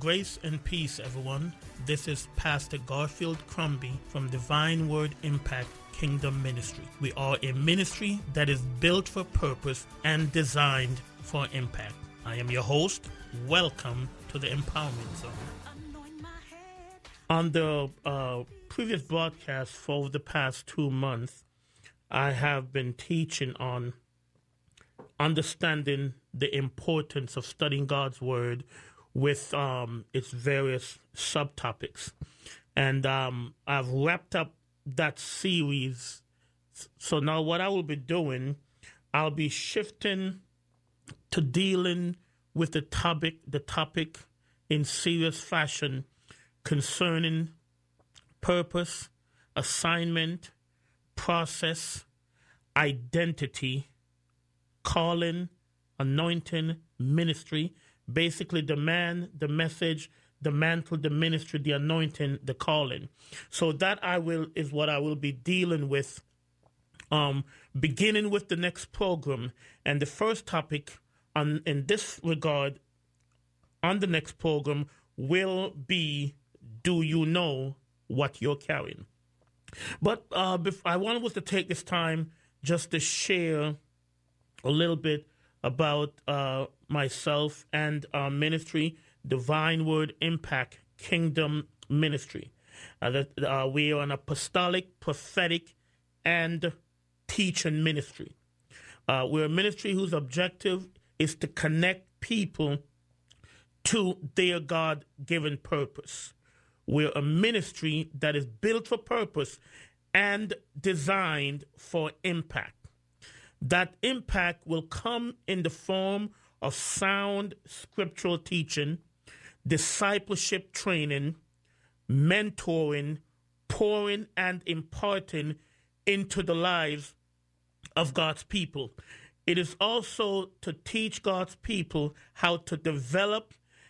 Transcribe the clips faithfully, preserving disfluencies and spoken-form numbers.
Grace and peace, everyone. This is Pastor Garfield Crombie from Divine Word Impact Kingdom Ministry. We are a ministry that is built for purpose and designed for impact. I am your host. Welcome to the Empowerment Zone. On the uh, previous broadcast for the past two months, I have been teaching on understanding the importance of studying God's Word with um, its various subtopics. And um, I've wrapped up that series. So now what I will be doing, I'll be shifting to dealing with the topic, the topic in serious fashion concerning purpose, assignment, process, identity, calling, anointing, ministry. Basically, the man, the message, the mantle, the ministry, the anointing, the calling. So that I will is what I will be dealing with, um, beginning with the next program. And the first topic on in this regard on the next program will be, do you know what you're carrying? But uh, I wanted to take this time just to share a little bit about uh, myself and our ministry, Divine Word Impact Kingdom Ministry. Uh, that, uh, we are an apostolic, prophetic, and teaching ministry. Uh, we're a ministry whose objective is to connect people to their God-given purpose. We're a ministry that is built for purpose and designed for impact. That impact will come in the form of sound scriptural teaching, discipleship training, mentoring, pouring and imparting into the lives of God's people. It is also to teach God's people how to develop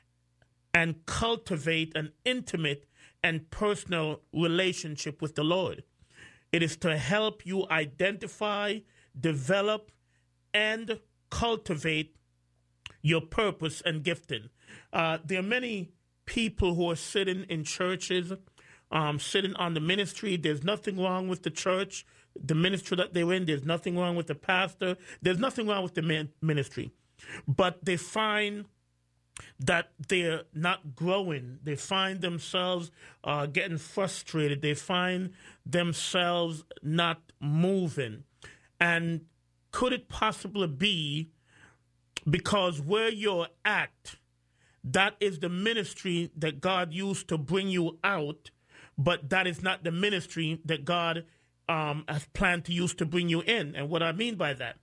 and cultivate an intimate and personal relationship with the Lord. It is to help you identify, develop, and cultivate your purpose and gifting. Uh, there are many people who are sitting in churches, um, sitting on the ministry. There's nothing wrong with the church, the ministry that they're in. There's nothing wrong with the pastor. There's nothing wrong with the min- ministry. But they find that they're not growing. They find themselves uh, getting frustrated. They find themselves not moving. And could it possibly be because where you're at, that is the ministry that God used to bring you out, but that is not the ministry that God um, has planned to use to bring you in? And what I mean by that,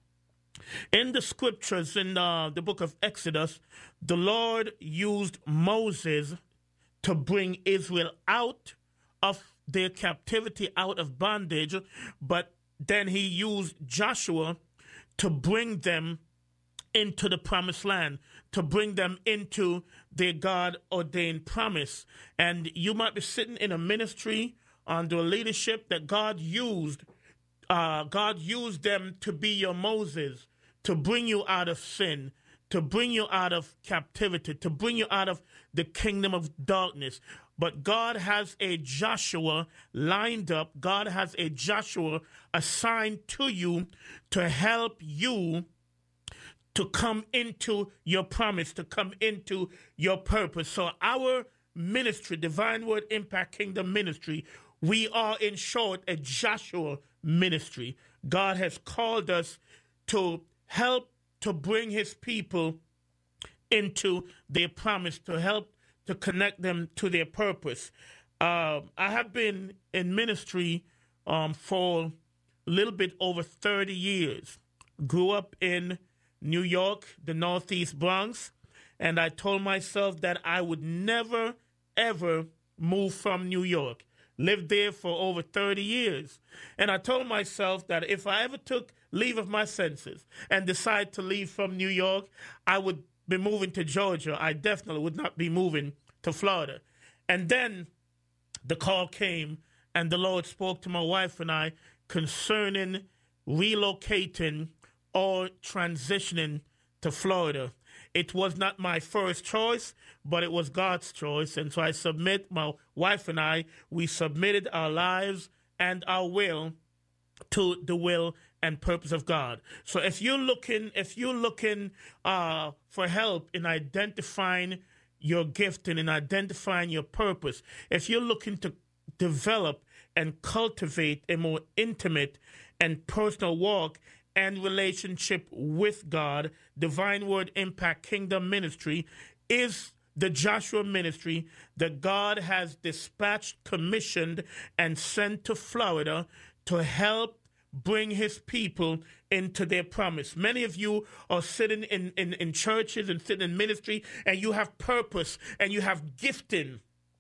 in the scriptures, in uh, the book of Exodus, the Lord used Moses to bring Israel out of their captivity, out of bondage, but then he used Joshua to bring them into the promised land, to bring them into their God-ordained promise. And you might be sitting in a ministry under a leadership that God used. Uh, God used them to be your Moses, to bring you out of sin, to bring you out of captivity, to bring you out of the kingdom of darkness. But God has a Joshua lined up. God has a Joshua assigned to you to help you to come into your promise, to come into your purpose. So our ministry, Divine Word Impact Kingdom Ministry, we are in short a Joshua ministry. God has called us to help to bring his people into their promise, to help to connect them to their purpose. Uh, I have been in ministry um, for a little bit over thirty years. Grew up in New York, the Northeast Bronx, and I told myself that I would never, ever move from New York. Lived there for over thirty years. And I told myself that if I ever took leave of my senses and decide to leave from New York, I would be moving to Georgia. I definitely would not be moving to Florida. And then the call came, and the Lord spoke to my wife and I concerning relocating or transitioning to Florida. It was not my first choice, but it was God's choice. And so I submit, my wife and I, we submitted our lives and our will to the will and purpose of God. So if you're looking, if you're looking uh, for help in identifying your gift and in identifying your purpose, if you're looking to develop and cultivate a more intimate and personal walk and relationship with God, Divine Word Impact Kingdom Ministry is the Joshua ministry that God has dispatched, commissioned, and sent to Florida to help bring his people into their promise. Many of you are sitting in, in, in churches and sitting in ministry, and you have purpose and you have gifting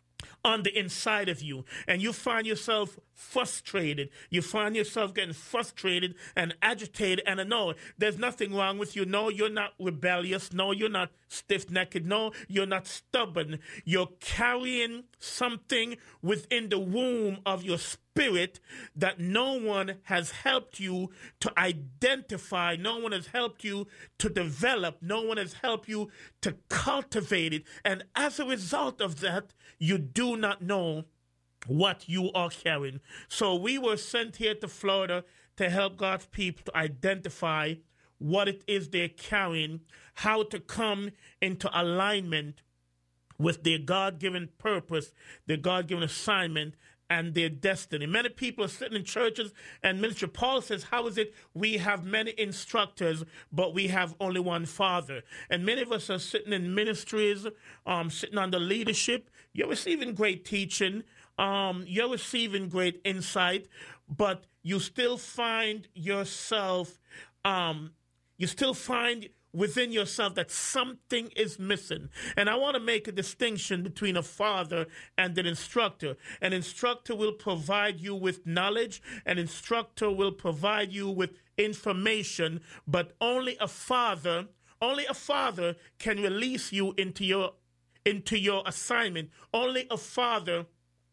on the inside of you, and you find yourself frustrated. You find yourself getting frustrated and agitated, and I know there's nothing wrong with you. No, you're not rebellious. No, you're not stiff-necked. No, you're not stubborn. You're carrying something within the womb of your spirit that no one has helped you to identify. No one has helped you to develop. No one has helped you to cultivate it. And as a result of that, you do not know what you are carrying. So we were sent here to Florida to help God's people to identify what it is they're carrying, how to come into alignment with their God-given purpose, their God-given assignment, and their destiny. Many people are sitting in churches and ministry. Paul says, how is it we have many instructors, but we have only one Father? And many of us are sitting in ministries, um, sitting under leadership. You're receiving great teaching. Um, you're receiving great insight, but you still find yourself, um, you still find within yourself that something is missing. And I want to make a distinction between a father and an instructor. An instructor will provide you with knowledge. An instructor will provide you with information, but only a father, only a father can release you into your, into your assignment. Only a father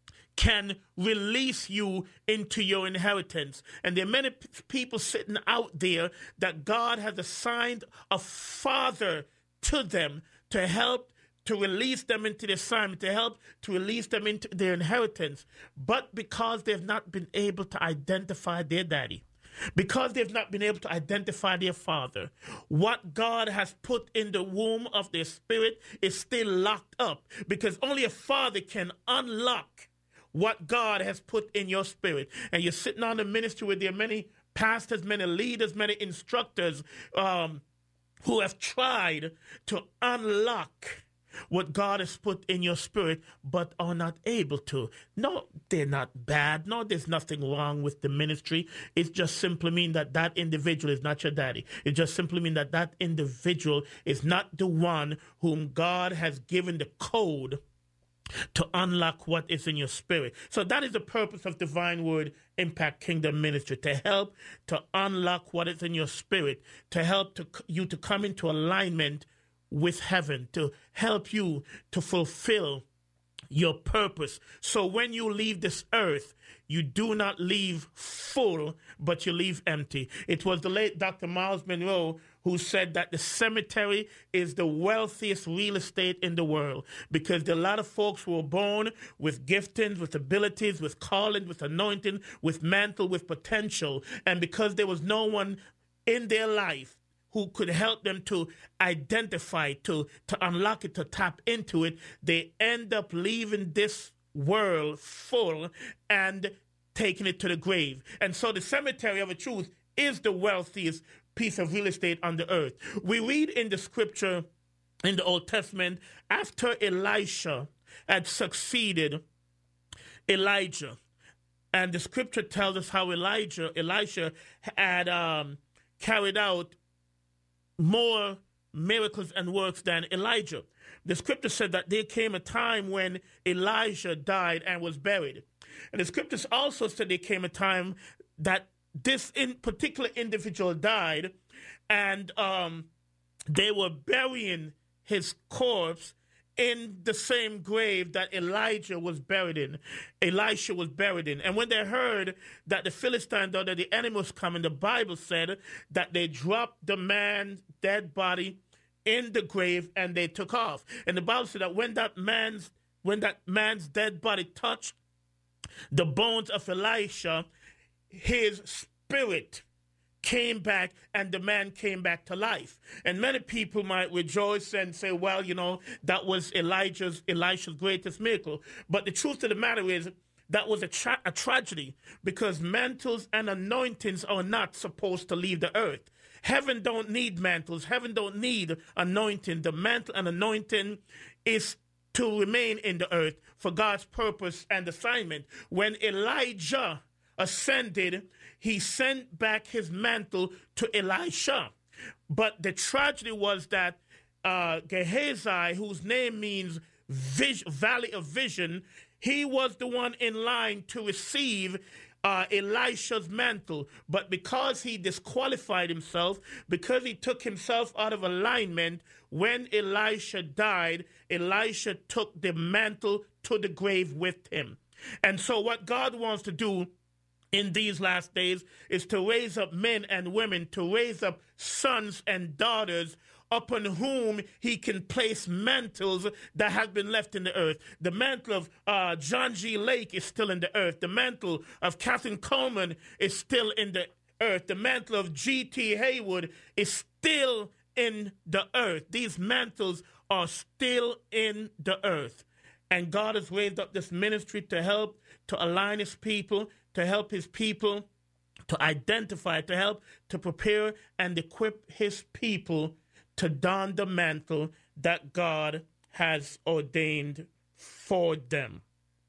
can release you into your inheritance. And there are many p- people sitting out there that God has assigned a father to them to help to release them into the assignment, to help to release them into their inheritance. But because they've not been able to identify their daddy, because they've not been able to identify their father, what God has put in the womb of their spirit is still locked up, because only a father can unlock what God has put in your spirit. And you're sitting on the ministry where there are many pastors, many leaders, many instructors um, who have tried to unlock what God has put in your spirit, but are not able to. No, they're not bad. No, there's nothing wrong with the ministry. It just simply means that that individual is not your daddy. It just simply means that that individual is not the one whom God has given the code to unlock what is in your spirit. So that is the purpose of Divine Word Impact Kingdom Ministry, to help to unlock what is in your spirit, to help to, you to come into alignment with heaven, to help you to fulfill your purpose. So when you leave this earth, you do not leave full, but you leave empty. It was the late Doctor Miles Monroe who said that the cemetery is the wealthiest real estate in the world, because there are a lot of folks who were born with giftings, with abilities, with calling, with anointing, with mantle, with potential. And because there was no one in their life who could help them to identify, to, to unlock it, to tap into it, they end up leaving this world full and taking it to the grave. And so the cemetery of a truth is the wealthiest piece of real estate on the earth. We read in the scripture in the Old Testament, after Elisha had succeeded Elijah, and the scripture tells us how Elijah, Elisha had um, carried out more miracles and works than Elijah. The scripture said that there came a time when Elijah died and was buried. And the scriptures also said there came a time that this in particular individual died, and um, they were burying his corpse in the same grave that Elijah was buried in, Elisha was buried in. And when they heard that the Philistines, or that the enemy was coming, the Bible said that they dropped the man's dead body in the grave and they took off. And the Bible said that when that man's when that man's dead body touched the bones of Elisha, his spirit came back and the man came back to life. And many people might rejoice and say, well, you know, that was Elijah's Elisha's greatest miracle. But the truth of the matter is that was a, tra- a tragedy, because mantles and anointings are not supposed to leave the earth. Heaven don't need mantles. Heaven don't need anointing. The mantle and anointing is to remain in the earth for God's purpose and assignment. When Elijah ascended, he sent back his mantle to Elisha. But the tragedy was that uh, Gehazi, whose name means vis- Valley of Vision, he was the one in line to receive uh, Elisha's mantle. But because he disqualified himself, because he took himself out of alignment, when Elisha died, Elisha took the mantle to the grave with him. And so what God wants to do in these last days is to raise up men and women, to raise up sons and daughters upon whom he can place mantles that have been left in the earth. The mantle of uh, John G. Lake is still in the earth. The mantle of Catherine Coleman is still in the earth. The mantle of G T. Haywood is still in the earth. These mantles are still in the earth. And God has raised up this ministry to help, to align his people, to help his people, to identify, to help, to prepare and equip his people to don the mantle that God has ordained for them.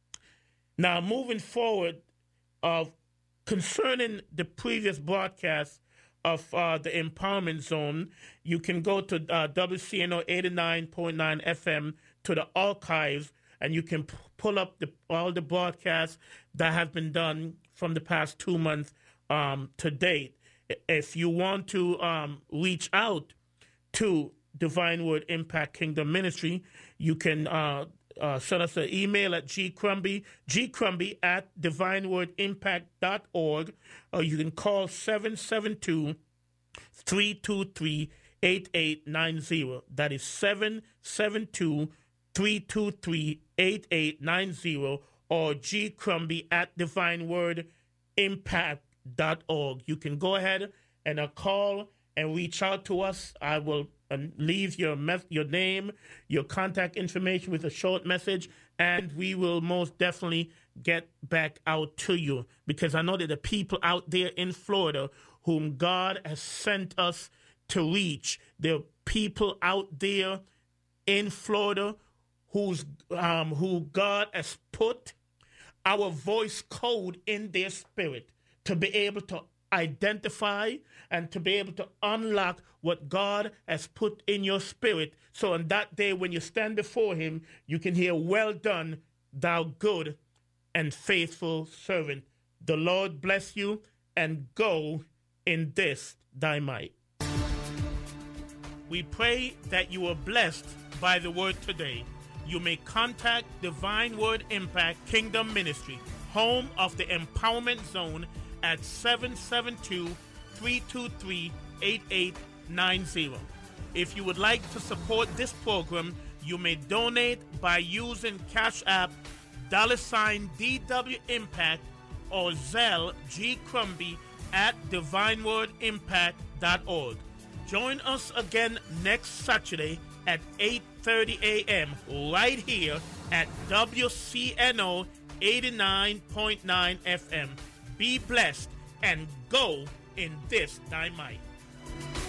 Now, moving forward, uh, concerning the previous broadcast of uh, the Empowerment Zone, you can go to uh, W C N O eighty-nine point nine F M to the archives, and you can p- pull up the, all the broadcasts that have been done from the past two months um, to date. If you want to um, reach out to Divine Word Impact Kingdom Ministry, you can uh, uh, send us an email at gcrumby, gcrumby at divine word impact dot org, or you can call seven seven two, three two three, eight eight nine zero. That is seven seven two, three two three, eight eight nine zero, or gcrumby at divine word impact dot org. You can go ahead and uh, call and reach out to us. I will uh, leave your mes- your name, your contact information with a short message, and we will most definitely get back out to you, because I know that the people out there in Florida whom God has sent us to reach, there are people out there in Florida who's um, who God has put our voice code in their spirit to be able to identify and to be able to unlock what God has put in your spirit. So on that day when you stand before him, you can hear, "Well done, thou good and faithful servant." The Lord bless you, and go in this thy might. We pray that you are blessed by the word today. You may contact Divine Word Impact Kingdom Ministry, home of the Empowerment Zone, at seven seven two, three two three, eight eight nine zero. If you would like to support this program, you may donate by using Cash App, dollar sign D W Impact, or Zelle G Crumby at divine word impact dot org. Join us again next Saturday at eight thirty a.m. right here at W C N O eighty-nine point nine F M. Be blessed and go in this thy might.